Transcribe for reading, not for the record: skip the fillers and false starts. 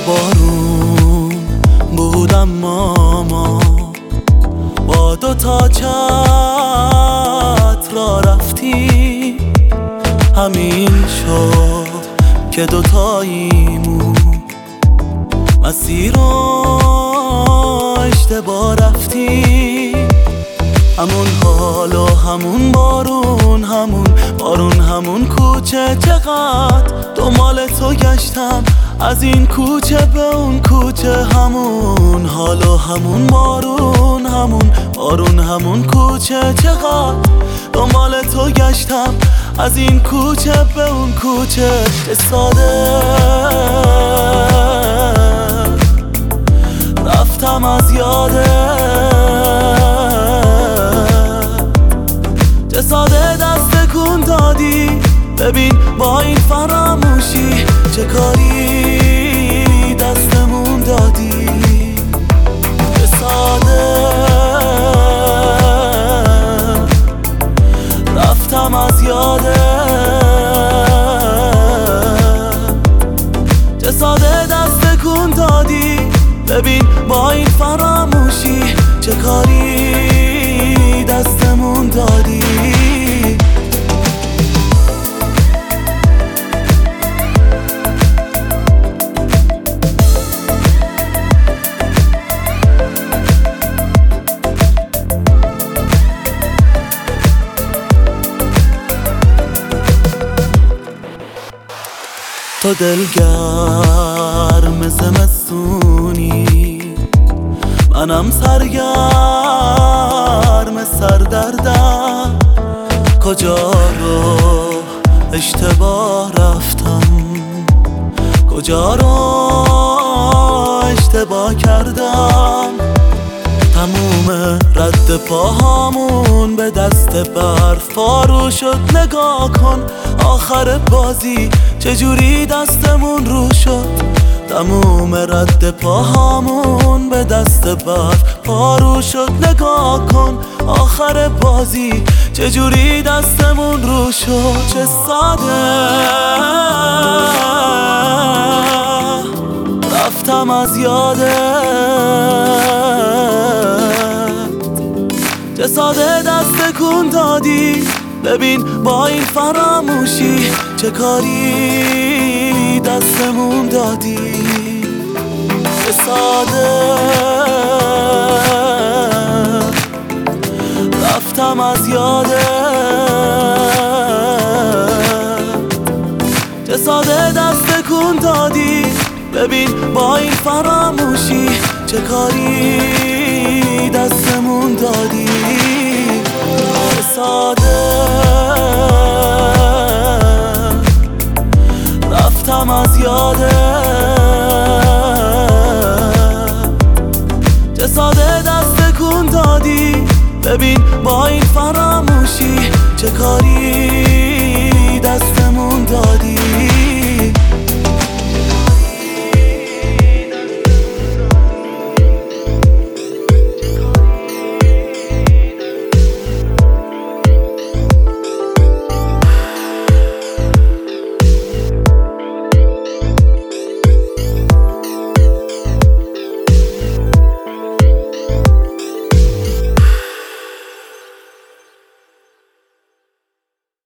بارون بودم ما با دوتا چتر را رفتیم. همین شد که دوتاییمون مسیر رو اشتباه رفتیم. همون حال و همون بارون، همون کوچه، چقدر دنبال تو گشتم از این کوچه به اون کوچه. همون حال و همون بارون، همون کوچه، چقدر دنبال تو گشتم از این کوچه به اون کوچه. چه ساده رفتم از یاده، چه ساده دست کن دادی. ببین با این فراموشی چه کاری دستمون دادی. چه ساده رفتم از یاده، چه ساده دست کن دادی. ببین با این فراموشی چه کاری دستمون دادی. تو دلگرم زمستونی، منم سرگرم سردردم. کجا رو اشتباه رفتم، کجا رو اشتباه کردم. تموم رد پاهامون به دست برف پارو شد. نگاه کن آخر بازی چجوری دستمون رو شد. تموم رد پاهامون به دست برف پارو شد. نگاه کن آخر بازی چجوری دستمون رو شد. چه ساده رفتم از یاده، چه ساده دست کن دادی. ببین با این فراموشی چه کاری دستمون دادی. چه ساده رفتم از یاده، چه ساده دست کن دادی. ببین با این فراموشی چه کاری دستمون دادی. چه ساده رفتم از یاده،